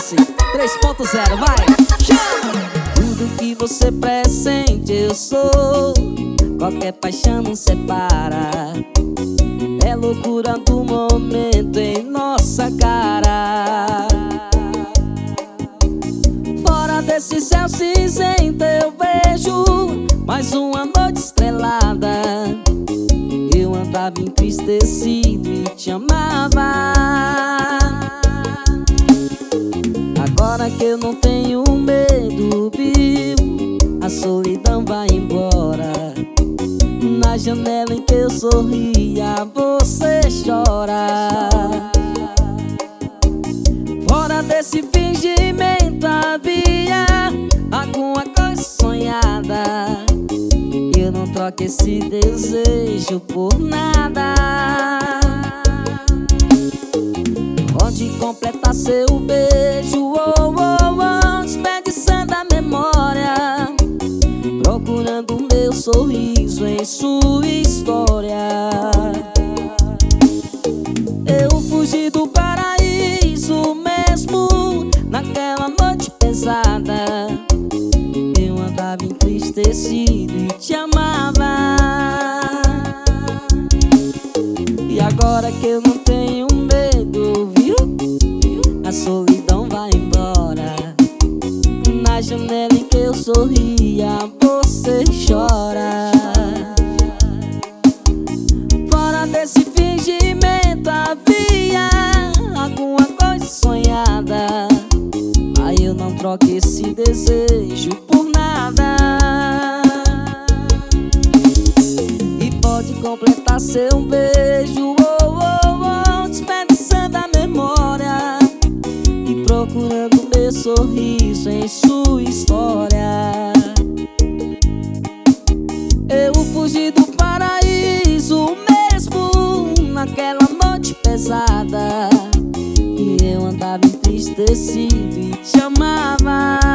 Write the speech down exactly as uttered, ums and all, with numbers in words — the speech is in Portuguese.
S três ponto zero, vai! Tudo que você pressente eu sou, qualquer paixão não separa. É loucura do momento em nossa cara. Fora desse céu cinzento eu vejo mais uma noite estrelada. Eu andava entristecido e te amava. Agora que eu não tenho medo, viu? A solidão vai embora. Na janela em que eu sorria, você chora. Fora desse fingimento havia alguma coisa sonhada. Eu não troco esse desejo por nada. Pode completar seu beijo, oh, oh, oh, desperdiçando a memória, procurando meu sorriso em sua história. Eu fugi do paraíso mesmo naquela noite pesada. Eu andava entristecido e te amava. E agora que eu não tenho medo, viu? A solidão vai embora. Na janela em que eu sorria, você chora. Fora desse fingimento havia alguma coisa sonhada. Aí eu não troco esse desejo por nada. E pode completar seu beijo, oh, oh, oh, desperdiçando a memória e procurando meu sorriso em sua história. Eu fugi do paraíso mesmo naquela noite pesada. E eu andava entristecido e te amava.